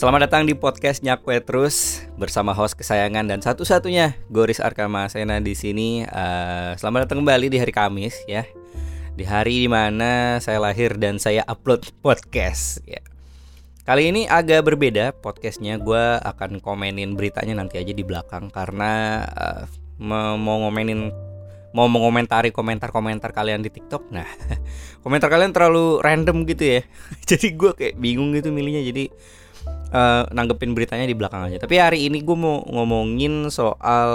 Selamat datang di podcast Nyakwe Terus bersama host kesayangan dan satu-satunya Goris Arkama Sena di sini. Selamat datang kembali di hari Kamis ya. Di hari dimana saya lahir dan saya upload podcast ya. Kali ini agak berbeda podcastnya. Gue akan komenin beritanya nanti aja di belakang karena mau mengomentari komentar-komentar kalian di TikTok. Nah, komentar kalian terlalu random gitu ya. Jadi gue kayak bingung gitu milihnya. Jadi nanggepin beritanya di belakang aja. Tapi hari ini gue mau ngomongin soal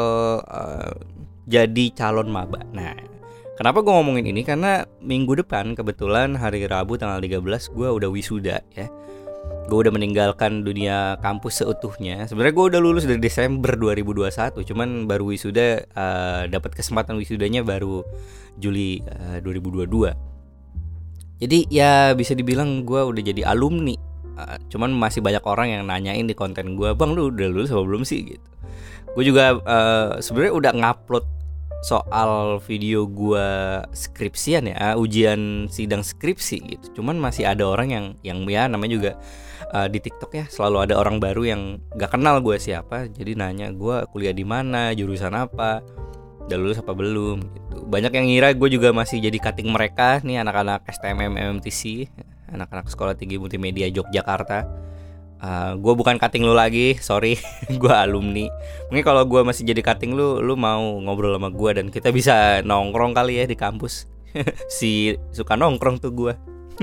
jadi calon maba. Nah, kenapa gue ngomongin ini? Karena minggu depan kebetulan hari Rabu tanggal 13 gue udah wisuda ya. Gue udah meninggalkan dunia kampus seutuhnya. Sebenarnya gue udah lulus dari Desember 2021, cuman baru wisuda, dapat kesempatan wisudanya baru Juli 2022. Jadi ya bisa dibilang gue udah jadi alumni. Cuman masih banyak orang yang nanyain di konten gue, "Bang, lu udah lulus apa belum sih?" gitu. Gue juga sebenarnya udah ngupload soal video gue skripsian ya, ujian sidang skripsi gitu. Cuman masih ada orang yang ya namanya juga di TikTok ya, selalu ada orang baru yang gak kenal gue siapa, jadi nanya gue kuliah di mana, jurusan apa, udah lulus apa belum gitu. Banyak yang ngira gue juga masih jadi cutting mereka nih, anak-anak STMM MMTC, anak-anak Sekolah Tinggi Multimedia Yogyakarta. Gue bukan cutting lu lagi, sorry. Gue alumni. Mungkin kalau gue masih jadi cutting lu mau ngobrol sama gue dan kita bisa nongkrong kali ya di kampus. Si suka nongkrong tuh gue.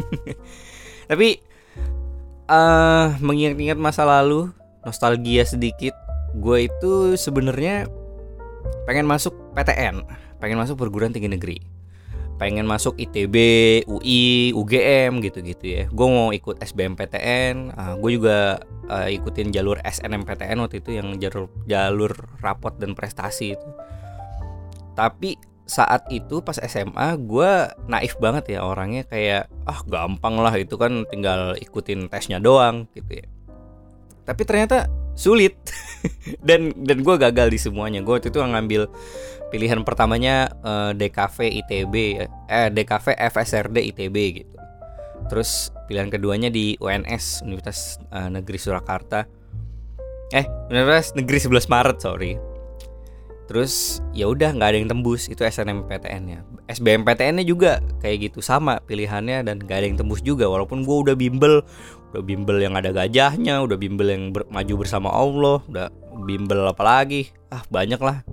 Tapi mengingat-ingat masa lalu, nostalgia sedikit. Gue itu sebenarnya pengen masuk PTN, pengen masuk perguruan tinggi negeri, pengen masuk ITB, UI, UGM gitu-gitu ya. Gue mau ikut SBMPTN. Gue juga ikutin jalur SNMPTN waktu itu, yang jalur rapot dan prestasi itu. Tapi saat itu pas SMA gue naif banget ya orangnya, kayak gampang lah itu kan, tinggal ikutin tesnya doang gitu ya. Tapi ternyata sulit. dan gue gagal di semuanya. Gue waktu itu ngambil pilihan pertamanya DKV ITB, DKV FSRD ITB gitu. Terus pilihan keduanya di UNS, Universitas Negeri Surakarta. Universitas Negeri 11 Maret, sorry. Terus ya udah nggak ada yang tembus, itu SNMPTN-nya. SBMPTN-nya juga kayak gitu, sama pilihannya dan nggak ada yang tembus juga. Walaupun gue udah bimbel yang ada gajahnya, udah bimbel yang maju bersama Allah, udah bimbel apa lagi? Banyak lah.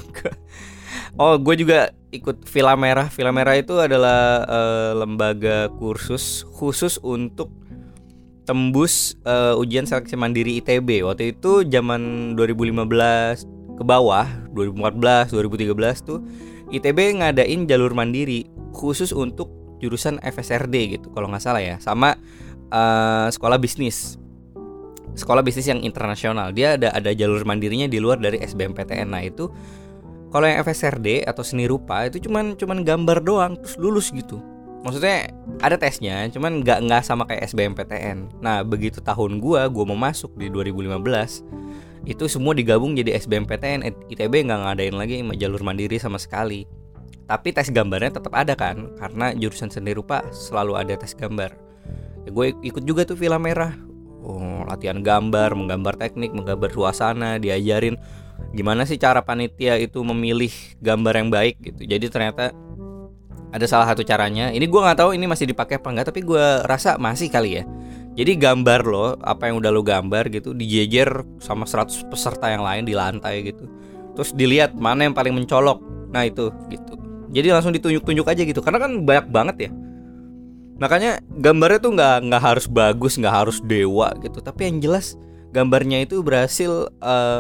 Gue juga ikut Villa Merah. Villa Merah itu adalah lembaga kursus khusus untuk tembus ujian seleksi mandiri ITB. Waktu itu zaman 2015 ke bawah, 2014, 2013 tuh ITB ngadain jalur mandiri khusus untuk jurusan FSRD gitu kalau nggak salah ya, sama sekolah bisnis yang internasional. Dia ada jalur mandirinya di luar dari SBMPTN. Nah itu kalau yang FSRD atau seni rupa itu cuman gambar doang terus lulus gitu. Maksudnya ada tesnya, cuman nggak sama kayak SBMPTN. Nah begitu tahun gua mau masuk di 2015, itu semua digabung jadi SBMPTN. ITB nggak ngadain lagi jalur mandiri sama sekali. Tapi tes gambarnya tetap ada kan, karena jurusan seni rupa selalu ada tes gambar. Ya, gue ikut juga tuh Villa Merah. Latihan gambar, menggambar teknik, menggambar suasana, diajarin gimana sih cara panitia itu memilih gambar yang baik gitu. Jadi ternyata ada salah satu caranya. Ini gue nggak tahu ini masih dipakai apa enggak, tapi gue rasa masih kali ya. Jadi gambar lo, apa yang udah lo gambar gitu, dijejer sama 100 peserta yang lain di lantai gitu. Terus dilihat mana yang paling mencolok. Nah itu gitu. Jadi langsung ditunjuk-tunjuk aja gitu, karena kan banyak banget ya. Makanya gambarnya tuh nggak harus bagus, nggak harus dewa gitu. Tapi yang jelas gambarnya itu berhasil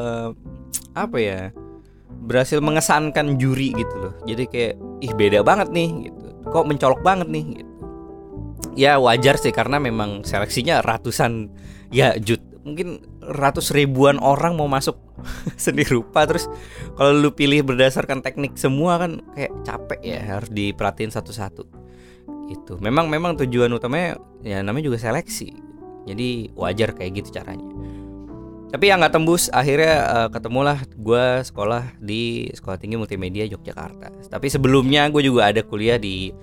berhasil mengesankan juri gitu loh. Jadi kayak beda banget nih gitu. Kok mencolok banget nih gitu. Ya wajar sih, karena memang seleksinya ratusan, mungkin ratus ribuan orang mau masuk seni rupa. Terus kalau lu pilih berdasarkan teknik semua kan kayak capek ya, harus diperhatiin satu-satu gitu. Memang tujuan utamanya ya namanya juga seleksi. Jadi wajar kayak gitu caranya. Tapi yang nggak tembus, akhirnya ketemulah gue sekolah di Sekolah Tinggi Multimedia Yogyakarta. Tapi sebelumnya gue juga ada kuliah di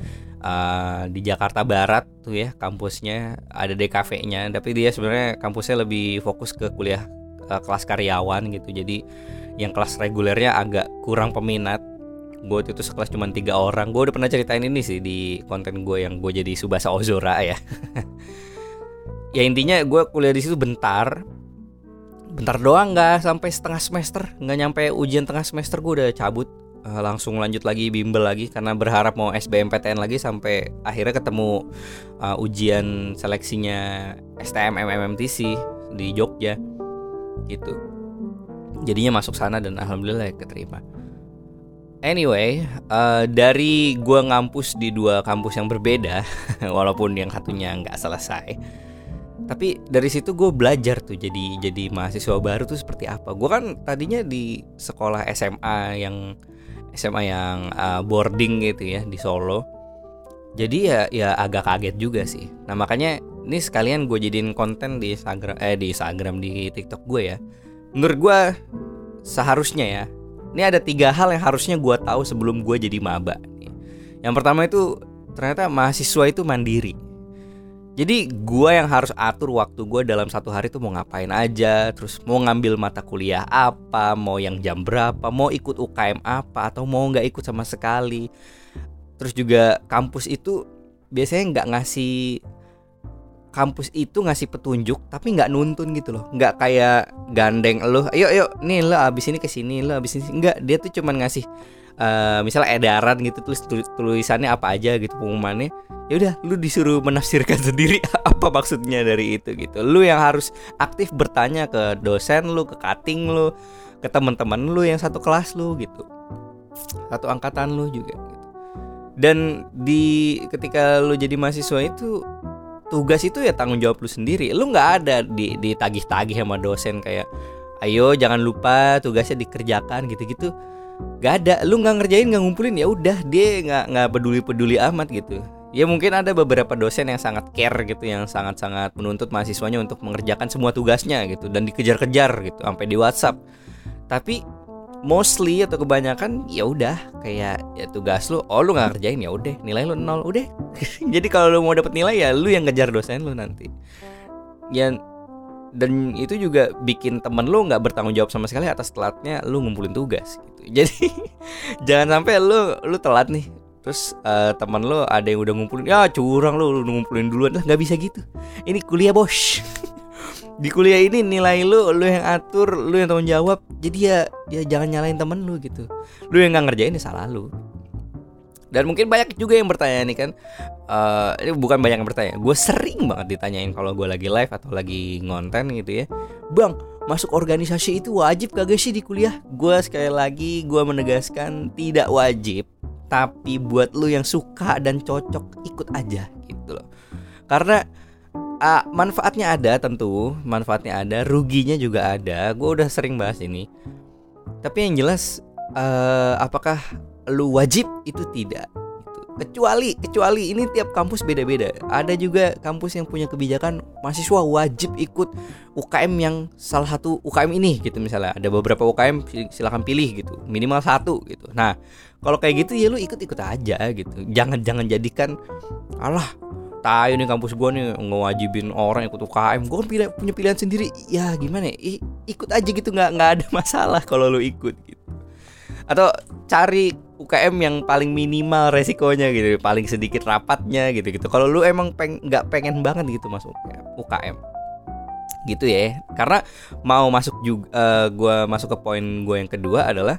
di Jakarta Barat tuh ya kampusnya, ada DKV-nya, tapi dia sebenarnya kampusnya lebih fokus ke kuliah kelas karyawan gitu. Jadi yang kelas regulernya agak kurang peminat. Gue itu sekelas cuma 3 orang. Gue udah pernah ceritain ini sih di konten gue yang gue jadi Subasa Ozora ya. Ya intinya gue kuliah di situ bentar doang, nggak sampai setengah semester, nggak nyampe ujian tengah semester gue udah cabut. Langsung lanjut lagi bimbel lagi karena berharap mau SBMPTN lagi, sampai akhirnya ketemu ujian seleksinya STM MMMTC di Jogja gitu. Jadinya masuk sana dan alhamdulillah keterima. Anyway, dari gua ngampus di 2 kampus yang berbeda walaupun yang satunya nggak selesai, tapi dari situ gue belajar tuh jadi mahasiswa baru tuh seperti apa. Gue kan tadinya di sekolah SMA yang boarding gitu ya di Solo. Jadi ya agak kaget juga sih. Nah makanya ini sekalian gue jadiin konten di Instagram di TikTok gue ya. Menurut gue seharusnya ya, ini ada 3 hal yang harusnya gue tahu sebelum gue jadi maba. Yang pertama itu ternyata mahasiswa itu mandiri. Jadi gue yang harus atur waktu gue dalam satu hari tuh mau ngapain aja, terus mau ngambil mata kuliah apa, mau yang jam berapa, mau ikut UKM apa, atau mau nggak ikut sama sekali. Terus juga kampus itu biasanya kampus itu ngasih petunjuk tapi nggak nuntun gitu loh, nggak kayak gandeng lo, ayo nih lo abis ini kesini, lo abis ini nggak. Dia tuh cuman ngasih misalnya edaran gitu, tulisannya apa aja gitu pengumumannya. Ya udah, lu disuruh menafsirkan sendiri apa maksudnya dari itu gitu. Lu yang harus aktif bertanya ke dosen lu, ke cutting lu, ke teman-teman lu yang satu kelas lu gitu, satu angkatan lu juga gitu. Dan ketika lu jadi mahasiswa itu, tugas itu ya tanggung jawab lu sendiri. Lu nggak ada ditagih-tagih sama dosen kayak ayo jangan lupa tugasnya dikerjakan gitu-gitu. Gak ada. Lu nggak ngerjain, nggak ngumpulin, ya udah dia nggak peduli amat gitu. Ya mungkin ada beberapa dosen yang sangat care gitu, yang sangat-sangat menuntut mahasiswanya untuk mengerjakan semua tugasnya gitu dan dikejar-kejar gitu sampai di WhatsApp. Tapi mostly atau kebanyakan ya udah kayak ya tugas lu, lu nggak ngerjain ya udah nilai lu 0 udah. Jadi kalau lu mau dapet nilai ya lu yang ngejar dosen lu nanti. Ya, dan itu juga bikin temen lu nggak bertanggung jawab sama sekali atas telatnya lu ngumpulin tugas gitu. Jadi jangan sampai lu telat nih, terus teman lu ada yang udah ngumpulin, ya curang lu ngumpulin duluan. Lah nggak bisa gitu, ini kuliah bos. Di kuliah ini nilai lu yang atur, lu yang tanggung jawab. Jadi ya jangan nyalain temen lu gitu. Lu yang nggak ngerjain ya salah lu. Dan mungkin banyak juga yang bertanya nih kan, ini bukan banyak yang bertanya, gue sering banget ditanyain kalau gue lagi live atau lagi ngonten gitu ya, bang masuk organisasi itu wajib kagak sih di kuliah? Gue sekali lagi gue menegaskan tidak wajib, tapi buat lu yang suka dan cocok ikut aja gitu loh. Karena manfaatnya ada, tentu manfaatnya ada, ruginya juga ada. Gue udah sering bahas ini. Tapi yang jelas apakah lu wajib? Itu tidak gitu. Kecuali ini tiap kampus beda-beda. Ada juga kampus yang punya kebijakan mahasiswa wajib ikut UKM yang salah satu UKM ini gitu. Misalnya ada beberapa UKM, silakan pilih gitu, minimal 1 gitu. Nah kalau kayak gitu ya lu ikut aja gitu. Jangan jadikan alah tahu nih kampus gue nih ngewajibin orang ikut UKM, gue kan punya pilihan sendiri. Ya gimana ya, ikut aja gitu, nggak ada masalah kalau lu ikut gitu. Atau cari UKM yang paling minimal resikonya gitu, paling sedikit rapatnya gitu. Kalau lu emang nggak pengen banget gitu masuk UKM gitu ya. Karena mau masuk juga, gue masuk ke poin gue yang kedua adalah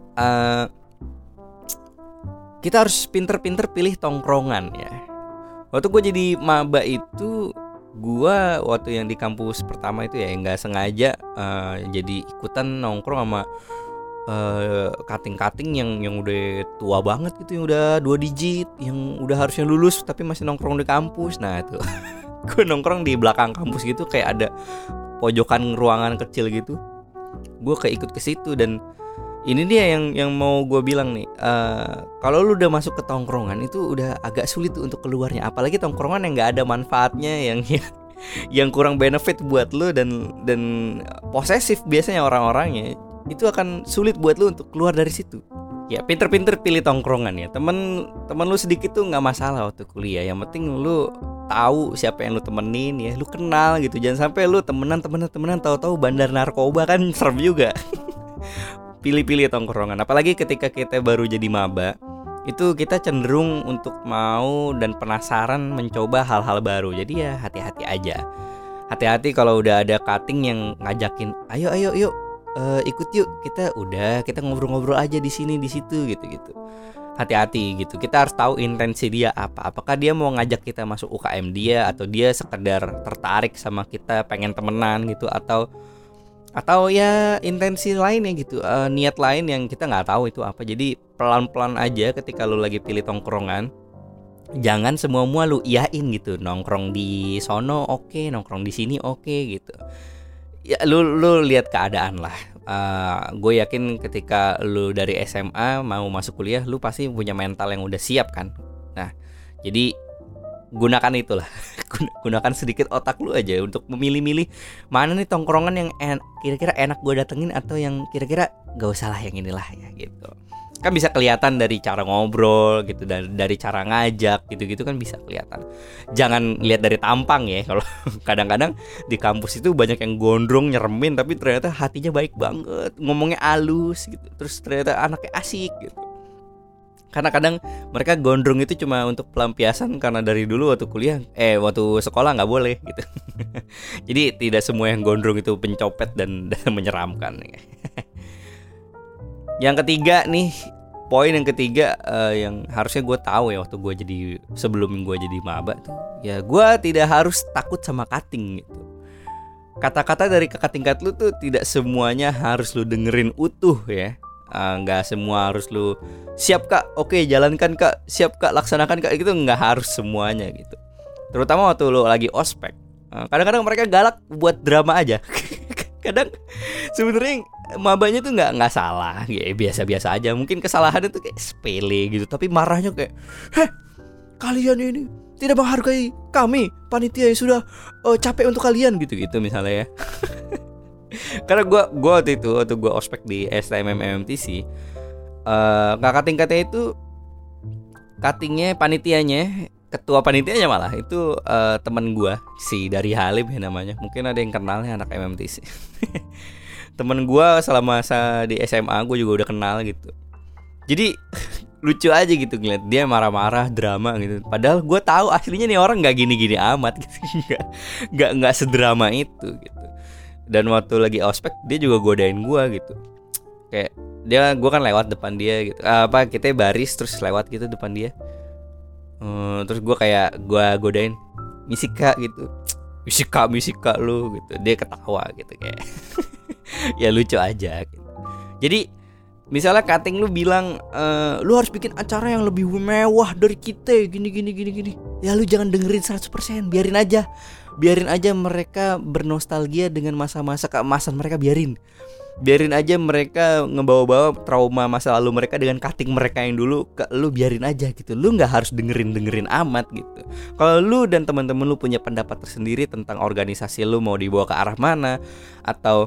kita harus pinter-pinter pilih tongkrongan ya. Waktu gue jadi maba itu, gue waktu yang di kampus pertama itu ya nggak sengaja jadi ikutan nongkrong sama cutting yang udah tua banget gitu, yang udah 2 digit, yang udah harusnya lulus tapi masih nongkrong di kampus. Nah itu gue nongkrong di belakang kampus gitu, kayak ada pojokan ruangan kecil gitu. Gue ikut ke situ. Dan ini dia yang mau gue bilang nih, kalau lu udah masuk ke tongkrongan itu udah agak sulit untuk keluarnya. Apalagi tongkrongan yang nggak ada manfaatnya, yang kurang benefit buat lu dan posesif biasanya orang-orangnya, itu akan sulit buat lu untuk keluar dari situ. Ya pinter-pinter pilih tongkrongan ya. Temen lu sedikit tuh nggak masalah waktu kuliah. Yang penting lu tahu siapa yang lu temenin ya, lu kenal gitu. Jangan sampai lu temenan tahu-tahu bandar narkoba, kan serem juga. Pilih-pilih tongkrongan. Apalagi ketika kita baru jadi maba, itu kita cenderung untuk mau dan penasaran mencoba hal-hal baru. Jadi ya hati-hati aja. Hati-hati kalau udah ada cutting yang ngajakin, ayo yuk, ikut yuk, kita ngobrol-ngobrol aja di sini di situ gitu. Hati-hati gitu. Kita harus tahu intensi dia apa. Apakah dia mau ngajak kita masuk UKM dia, atau dia sekedar tertarik sama kita, pengen temenan gitu, atau ya intensi lainnya gitu, niat lain yang kita nggak tahu itu apa. Jadi pelan-pelan aja ketika lu lagi pilih tongkrongan. Jangan semua lu iyain gitu. Nongkrong di sono oke, nongkrong di sini oke gitu. Ya lu lihat keadaan lah. Gue yakin ketika lu dari SMA mau masuk kuliah, lu pasti punya mental yang udah siap kan. Nah, jadi gunakan itulah. Gunakan sedikit otak lu aja untuk memilih-milih mana nih tongkrongan yang kira-kira enak gue datengin, atau yang kira-kira gak usah lah yang inilah ya gitu. Kan bisa kelihatan dari cara ngobrol gitu, dari cara ngajak gitu kan bisa kelihatan. Jangan lihat dari tampang ya. Kalau kadang-kadang di kampus itu banyak yang gondrong nyeremin, tapi ternyata hatinya baik banget, ngomongnya halus gitu, terus ternyata anaknya asik gitu. Karena kadang mereka gondrong itu cuma untuk pelampiasan, karena dari dulu waktu kuliah waktu sekolah nggak boleh gitu. Jadi tidak semua yang gondrong itu pencopet dan menyeramkan. Yang ketiga nih, poin yang ketiga yang harusnya gue tahu ya waktu gue sebelum gue jadi maba tuh, ya gue tidak harus takut sama cutting gitu. Kata-kata dari kakak tingkat lu tuh tidak semuanya harus lu dengerin utuh ya. Nggak semua harus lu siap kak, oke jalankan kak, siap kak, laksanakan kak, gitu nggak harus semuanya gitu. Terutama waktu lu lagi ospek, kadang-kadang mereka galak buat drama aja. Kadang sebenarnya mabanya tuh nggak salah, ya biasa-biasa aja. Mungkin kesalahannya tuh kayak sepele gitu, tapi marahnya kayak, kalian ini tidak menghargai kami panitia yang sudah capek untuk kalian gitu misalnya ya. Karena gue waktu gue ospek di STMM MMTC, kakak tingkatnya itu cuttingnya, panitianya, ketua panitianya malah itu teman gue, si dari Halim ya namanya. Mungkin ada yang kenalnya anak MMTC. Temen gue selama masa di SMA gue juga udah kenal gitu. Jadi lucu aja gitu ngeliat dia marah-marah, drama gitu. Padahal gue tahu aslinya nih orang nggak gini-gini amat gitu. nggak sedrama itu gitu. Dan waktu lagi ospek dia juga godain gue gitu. Kayak gue kan lewat depan dia gitu. Kita baris terus lewat gitu depan dia. Terus gue godain, Misika gitu. Misika lu gitu. Dia ketawa gitu kayak. Ya lucu aja gitu. Jadi misalnya cutting lu bilang, lu harus bikin acara yang lebih mewah dari kita, gini. Ya lu jangan dengerin 100%, biarin aja mereka bernostalgia dengan masa-masa keemasan mereka. Biarin aja mereka ngebawa-bawa trauma masa lalu mereka dengan cutting mereka yang dulu ke lu, biarin aja gitu. Lu nggak harus dengerin amat gitu. Kalau lu dan teman-teman lu punya pendapat tersendiri tentang organisasi lu mau dibawa ke arah mana, atau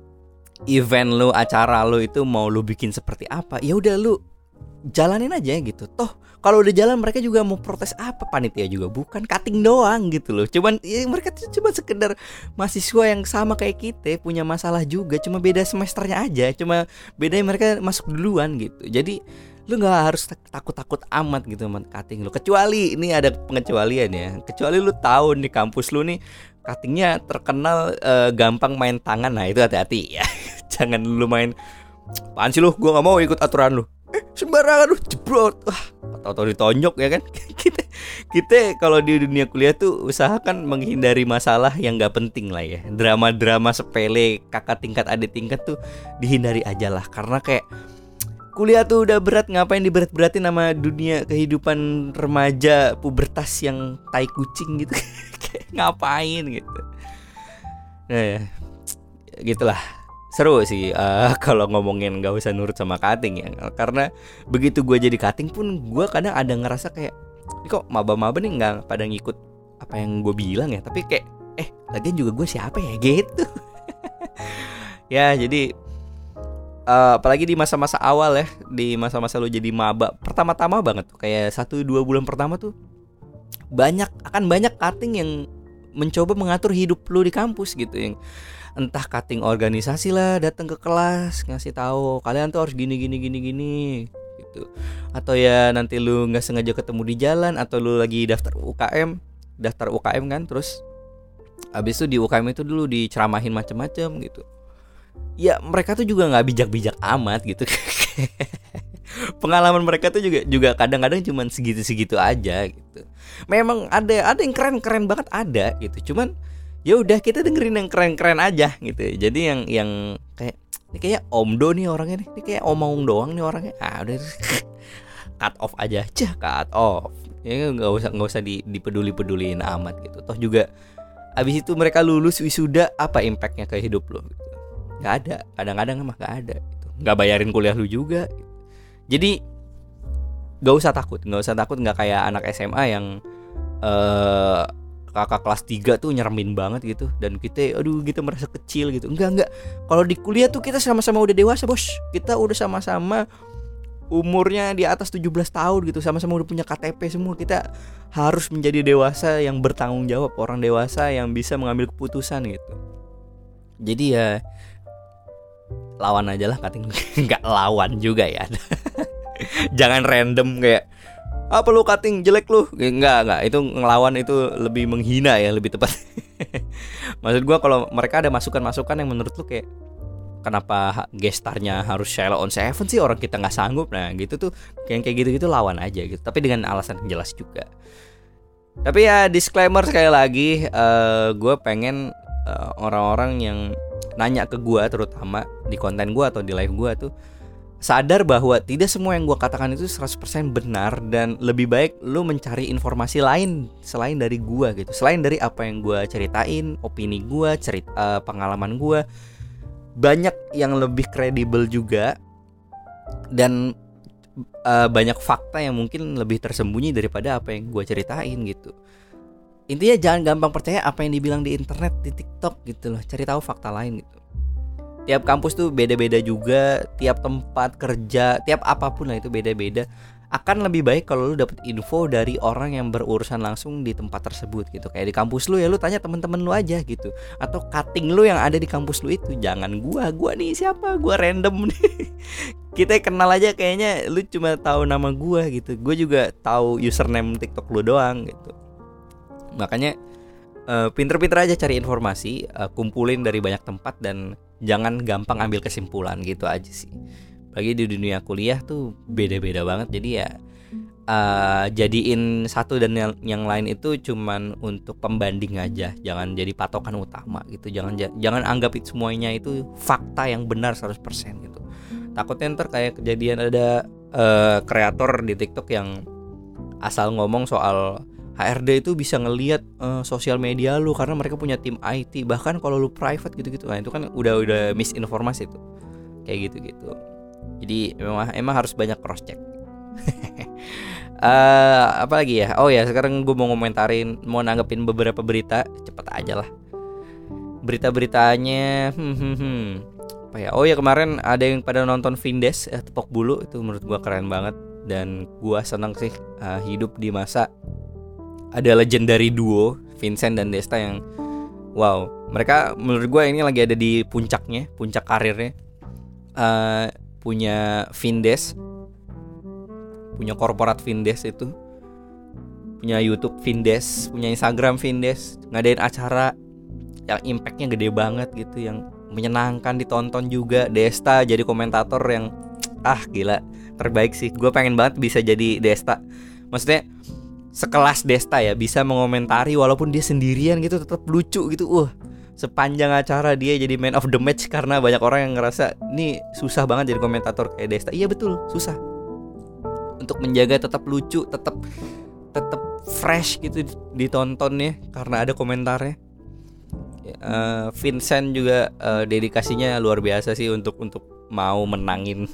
event lu, acara lu itu mau lu bikin seperti apa, ya udah lu jalanin aja gitu. Toh kalau udah jalan mereka juga mau protes apa, panitia juga bukan, cutting doang gitu loh. Mereka tuh cuma sekedar mahasiswa yang sama kayak kita, punya masalah juga, cuma beda semesternya aja, cuma bedanya mereka masuk duluan gitu. Jadi lu nggak harus takut amat gitu sama cutting lu. Kecuali ini ada pengecualian ya. Kecuali lu tahu di kampus lu nih cuttingnya terkenal gampang main tangan, nah itu hati-hati ya. Jangan lu main, apaan sih lu, gue gak mau ikut aturan lu, sembarangan lu, jebrot, atau ditonjok ya kan. Kita kalau di dunia kuliah tuh usahakan menghindari masalah yang gak penting lah ya. Drama-drama sepele kakak tingkat adik tingkat tuh dihindari aja lah. Karena kayak kuliah tuh udah berat, ngapain diberat-beratin sama dunia kehidupan remaja pubertas yang tai kucing gitu. Kayak ngapain gitu. Nah ya, gitulah. Seru sih kalau ngomongin gak usah nurut sama cutting ya. Karena begitu gue jadi cutting pun gue kadang ada ngerasa kayak, kok maba-maba nih gak pada ngikut apa yang gue bilang ya. Tapi kayak lagian juga gue siapa ya gitu. Ya jadi apalagi di masa-masa awal ya, di masa-masa lu jadi maba pertama-tama banget tuh, kayak 1-2 bulan pertama tuh akan banyak cutting yang mencoba mengatur hidup lu di kampus gitu, yang entah cutting organisasi lah, datang ke kelas ngasih tahu kalian tuh harus gini gini gini gini gitu, atau ya nanti lu nggak sengaja ketemu di jalan, atau lu lagi daftar UKM kan, terus abis itu di UKM itu dulu diceramahin macam-macam gitu. Ya mereka tuh juga nggak bijak-bijak amat gitu. Pengalaman mereka tuh juga kadang-kadang cuman segitu-segitu aja gitu. Memang ada yang keren-keren banget ada gitu. Cuman ya udah kita dengerin yang keren-keren aja gitu. Jadi yang kayak ini kayak Omdo nih orangnya nih. Ini kayak omong doang nih orangnya. Ah udah cut off aja, cut off. Ya nggak usah dipeduli-peduliin amat gitu. Toh juga abis itu mereka lulus wisuda, apa impactnya ke hidup lo gitu. Nggak ada, kadang-kadang emang nggak ada gitu. Nggak bayarin kuliah lu juga gitu. Jadi nggak usah takut, nggak kayak anak SMA yang kakak kelas 3 tuh nyeremin banget gitu, dan kita merasa kecil gitu. Enggak. Kalau di kuliah tuh kita sama-sama udah dewasa, Bos. Kita udah sama-sama umurnya di atas 17 tahun gitu, sama-sama udah punya KTP semua. Kita harus menjadi dewasa yang bertanggung jawab, orang dewasa yang bisa mengambil keputusan gitu. Jadi ya lawan aja lah cutting. Nggak lawan juga ya. Jangan random kayak apa lu cutting jelek lu. Enggak, itu ngelawan, itu lebih menghina ya, lebih tepat. Maksud gua kalau mereka ada masukan-masukan yang menurut lu kayak kenapa gestarnya harus Sheila on Seven sih, orang kita nggak sanggup. Nah gitu tuh, kayak gitu lawan aja gitu, tapi dengan alasan yang jelas juga. Tapi ya disclaimer sekali lagi, gue pengen orang-orang yang nanya ke gue, terutama di konten gue atau di live gue tuh sadar bahwa tidak semua yang gue katakan itu 100% benar, dan lebih baik lu mencari informasi lain selain dari gue gitu, selain dari apa yang gue ceritain, opini gue, pengalaman gue. Banyak yang lebih kredibel juga, dan banyak fakta yang mungkin lebih tersembunyi daripada apa yang gue ceritain gitu. Intinya jangan gampang percaya apa yang dibilang di internet, di TikTok gitu loh. Cari tahu fakta lain gitu. Tiap kampus tuh beda-beda juga, tiap tempat kerja, tiap apapun lah itu beda-beda. Akan lebih baik kalau lu dapet info dari orang yang berurusan langsung di tempat tersebut gitu. Kayak di kampus lu ya lu tanya temen-temen lu aja gitu, atau cutting lu yang ada di kampus lu itu. Jangan gua nih siapa, gua random nih. Kita kenal aja kayaknya, lu cuma tahu nama gua gitu. Gua juga tahu username TikTok lu doang gitu. Makanya pinter-pinter aja cari informasi, kumpulin dari banyak tempat, dan jangan gampang ambil kesimpulan gitu aja sih. Bagi di dunia kuliah tuh beda-beda banget. Jadi ya jadiin satu dan yang lain itu cuman untuk pembanding aja. Jangan jadi patokan utama gitu. Jangan anggap itu semuanya itu fakta yang benar 100% gitu. Takutnya ntar kayak kejadian ada kreator di TikTok yang asal ngomong soal HRD itu bisa ngelihat sosial media lu karena mereka punya tim IT. Bahkan kalau lu private gitu-gitu, nah itu kan udah misinformasi tuh. Kayak gitu-gitu. Jadi emang harus banyak cross check. Apa lagi ya? Oh ya, sekarang gue mau nanggepin beberapa berita. Cepet aja lah. Berita-beritanya apa ya? Oh ya, kemarin ada yang pada nonton Vindes Tepok Bulu. Itu menurut gue keren banget. Dan gue seneng sih hidup di masa ada legendary duo Vincent dan Desta yang wow, mereka menurut gue ini lagi ada di puncak karirnya. Punya Vindes, punya korporat Vindes itu, punya YouTube Vindes, punya Instagram Vindes, ngadain acara yang impactnya gede banget gitu, yang menyenangkan ditonton juga. Desta jadi komentator yang gila, terbaik sih. Gue pengen banget bisa jadi Desta. Maksudnya sekelas Desta ya, bisa mengomentari walaupun dia sendirian gitu tetap lucu gitu. Sepanjang acara dia jadi man of the match, karena banyak orang yang ngerasa ini susah banget jadi komentator kayak Desta. Iya betul, susah. Untuk menjaga tetap lucu, tetap fresh gitu ditontonnya karena ada komentarnya. Vincent juga dedikasinya luar biasa sih untuk mau menangin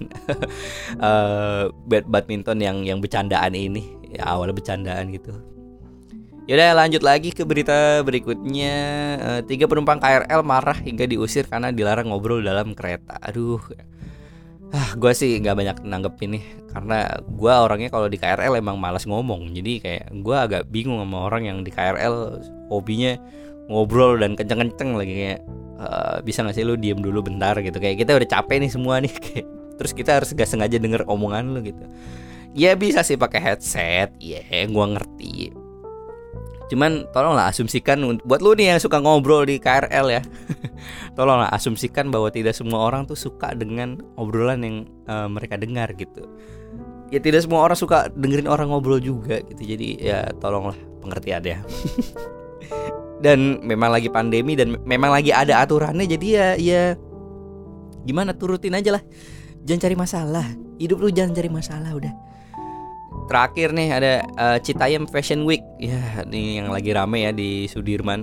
badminton yang bercandaan ini. Ya awalnya bercandaan gitu. Yaudah lanjut lagi ke berita berikutnya. 3 penumpang KRL marah hingga diusir karena dilarang ngobrol dalam kereta. Aduh, Gue sih nggak banyak nanggepin nih, karena gue orangnya kalau di KRL emang malas ngomong. Jadi kayak gue agak bingung sama orang yang di KRL hobinya ngobrol dan kenceng-kenceng lagi kayak bisa nggak sih lu diem dulu bentar gitu. Kayak kita udah capek nih semua nih kayak, terus kita harus gak sengaja denger omongan lu gitu. Ya bisa sih pakai headset, gue ngerti. Cuman tolonglah asumsikan buat lu nih yang suka ngobrol di KRL ya. Tolonglah asumsikan bahwa tidak semua orang tuh suka dengan obrolan yang mereka dengar gitu. Ya tidak semua orang suka dengerin orang ngobrol juga gitu. Jadi ya tolonglah pengertian ya. Dan memang lagi pandemi dan memang lagi ada aturannya, jadi ya gimana, turutin aja lah. Jangan cari masalah. Hidup lu jangan cari masalah udah. Terakhir nih ada Citayam Fashion Week. Ya, ini yang lagi rame ya di Sudirman.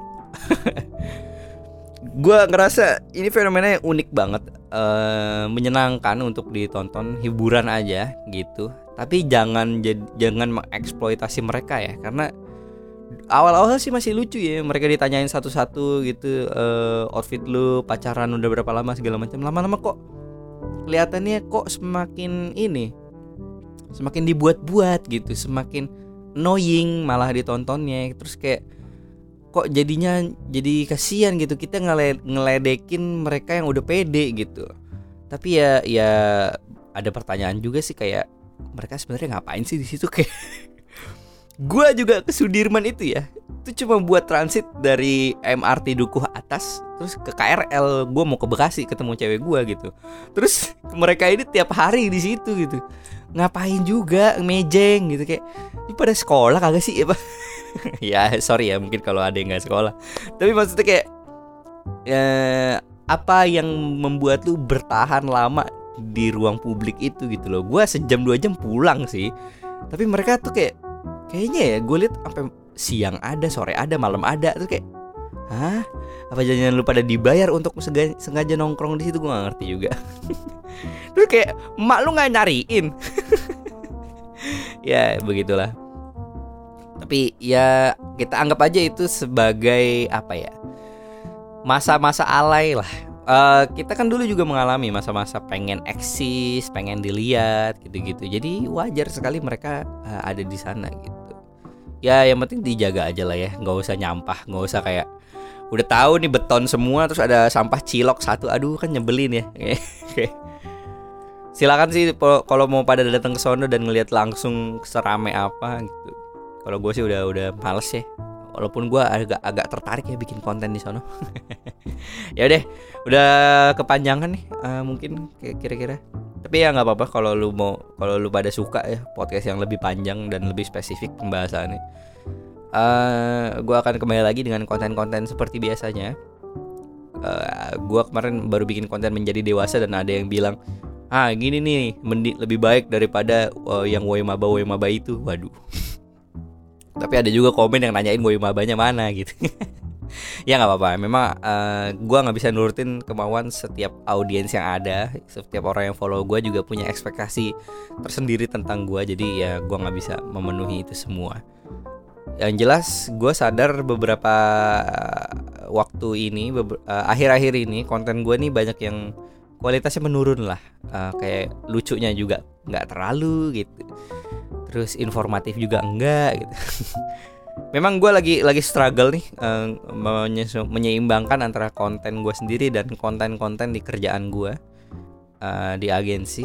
Gua ngerasa ini fenomena yang unik banget, menyenangkan untuk ditonton, hiburan aja gitu. Tapi jangan mengeksploitasi mereka ya, karena awal-awal sih masih lucu ya, mereka ditanyain satu-satu gitu, outfit lu pacaran udah berapa lama segala macam. Lama-lama kok kelihatannya kok semakin dibuat-buat gitu, semakin annoying malah ditontonnya. Terus kayak kok jadinya jadi kasihan gitu, kita ngeledekin mereka yang udah pede gitu. Tapi ya ada pertanyaan juga sih, kayak mereka sebenarnya ngapain sih di situ kayak. Gua juga ke Sudirman itu ya, itu cuma buat transit dari MRT Dukuh Atas terus ke KRL. Gua mau ke Bekasi ketemu cewek gua gitu. Terus mereka ini tiap hari di situ gitu. Ngapain juga mejeng gitu, kayak ini pada sekolah kagak sih ya, ya sorry ya mungkin kalau ada yang nggak sekolah. Tapi maksudnya kayak apa yang membuat lu bertahan lama di ruang publik itu gitu loh. Gua sejam 2 jam pulang sih, tapi mereka tuh kayaknya ya gue liat sampai siang ada, sore ada, malam ada. Terus kayak hah, apa jangan lu pada dibayar untuk sengaja nongkrong di situ? Gue nggak ngerti juga. Terus kayak emak lu nggak nyariin. Ya begitulah. Tapi ya kita anggap aja itu sebagai apa ya, masa-masa alay lah. Kita kan dulu juga mengalami masa-masa pengen eksis, pengen dilihat gitu-gitu. Jadi wajar sekali mereka ada di sana gitu. Ya yang penting dijaga aja lah ya, nggak usah nyampah, nggak usah kayak udah tahu nih beton semua terus ada sampah cilok satu, aduh kan nyebelin ya. Silakan sih kalau mau pada datang ke sono dan ngelihat langsung serame apa gitu. Kalau gue sih udah males ya. Walaupun gue agak tertarik ya bikin konten di sono. Ya udah kepanjangan nih mungkin kira-kira. Tapi ya nggak apa-apa kalau lu pada suka ya podcast yang lebih panjang dan lebih spesifik pembahasannya. Gue akan kembali lagi dengan konten-konten seperti biasanya. Gue kemarin baru bikin konten menjadi dewasa dan ada yang bilang, gini nih lebih baik daripada yang Woi Maba itu. Waduh. Tapi ada juga komen yang nanyain Woi Mabanya mana gitu. Ya nggak apa-apa, memang gue nggak bisa nurutin kemauan setiap audiens yang ada. Setiap orang yang follow gue juga punya ekspektasi tersendiri tentang gue. Jadi ya gue nggak bisa memenuhi itu semua. Yang jelas gue sadar beberapa waktu ini, akhir-akhir ini konten gue nih banyak yang kualitasnya menurun lah. Kayak lucunya juga nggak terlalu gitu, terus informatif juga enggak gitu. Memang gue lagi struggle nih menyeimbangkan antara konten gue sendiri dan konten-konten di kerjaan gue di agensi.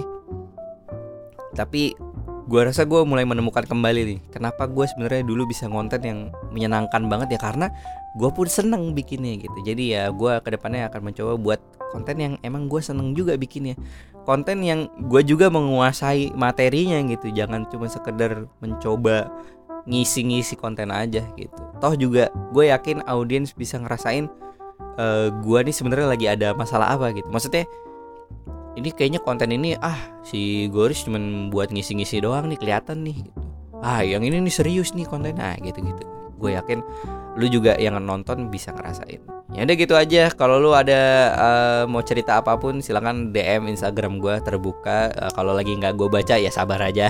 Tapi gue rasa gue mulai menemukan kembali nih kenapa gue sebenarnya dulu bisa konten yang menyenangkan banget ya, karena gue pun seneng bikinnya gitu. Jadi ya gue kedepannya akan mencoba buat konten yang emang gue seneng juga bikinnya, konten yang gue juga menguasai materinya gitu. Jangan cuma sekedar mencoba ngisi-ngisi konten aja gitu. Toh juga gue yakin audiens bisa ngerasain gue nih sebenarnya lagi ada masalah apa gitu. Maksudnya ini kayaknya konten ini si Goris cuma buat ngisi-ngisi doang nih, kelihatan nih gitu. Yang ini nih serius nih konten, gitu-gitu. Gue yakin lu juga yang nonton bisa ngerasain. Ya udah gitu aja. Kalau lu ada mau cerita apapun silakan DM Instagram gue terbuka. Kalau lagi nggak gue baca ya sabar aja.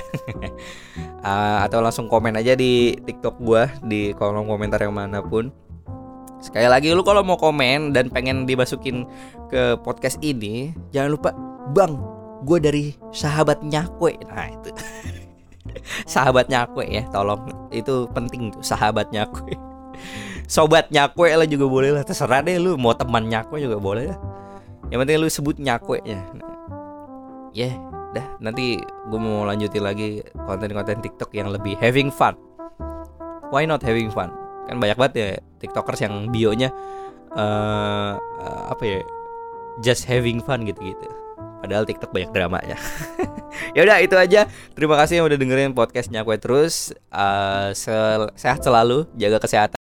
Atau langsung komen aja di TikTok gue di kolom komentar yang manapun. Sekali lagi, lu kalau mau komen dan pengen dimasukin ke podcast ini, jangan lupa gue dari sahabat nyakwe. Nah itu sahabat nyakwe ya, tolong, itu penting tuh, sahabat nyakwe. Sobat nyakwe lah juga boleh lah, terserah deh lu mau teman nyakwe juga boleh lah. Yang penting lu sebut nyakwe ya. Ya, dah, nanti gue mau lanjutin lagi konten-konten TikTok yang lebih having fun. Why not having fun? Kan banyak banget ya TikTokers yang bionya apa ya, just having fun gitu-gitu. Padahal TikTok banyak dramanya. Ya udah, itu aja. Terima kasih yang udah dengerin podcast Nyakwe terus. Sehat selalu, jaga kesehatan.